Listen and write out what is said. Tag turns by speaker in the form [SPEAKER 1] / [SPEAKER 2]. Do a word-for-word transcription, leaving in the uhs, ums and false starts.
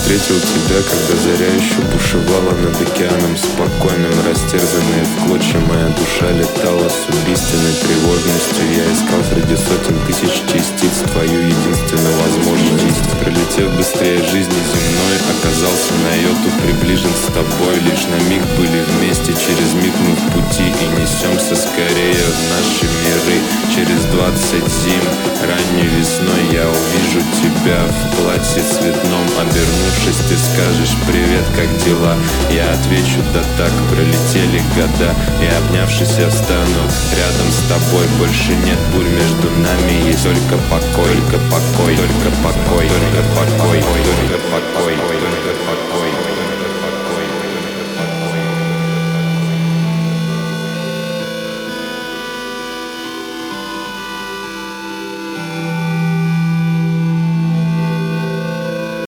[SPEAKER 1] встретил тебя, когда заря еще бушевала над океаном спокойным. Растерзанная в клочья моя душа летала с убийственной тревожностью. Я искал среди сотен тысяч частиц твою единственную возможность. Пролетев быстрее жизни земной, оказался на йоту приближен с тобой. Лишь на миг были вместе, через миг мы в пути и несемся скорее в наши миры. Через двадцать зим, ранней весной я увижу тебя в платье цветном. Обернувшись, ты скажешь: привет, как дела? Я отвечу: да так, пролетели года. И обнявшись, я встану рядом с тобой. Больше нет бурь между нами, есть только покой, только покой, только покой, только покой, только покой, только покой.